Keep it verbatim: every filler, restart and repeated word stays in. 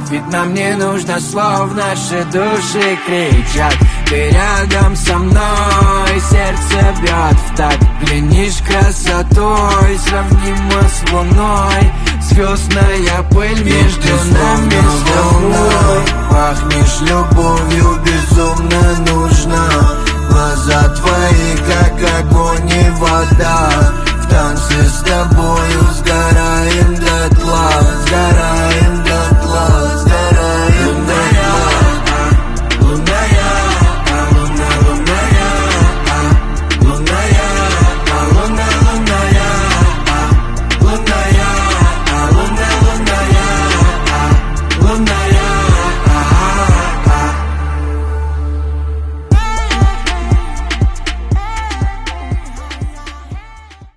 Ведь нам не нужно слов, наши души кричат. Ты рядом со мной, сердце бьет в такт. Пленишь красотой, сравнимо с луной. Звездная пыль между нами с тобой. Пахнешь любовью, безумно нужна. Глаза твои, как огонь и вода. В танце с тобою, с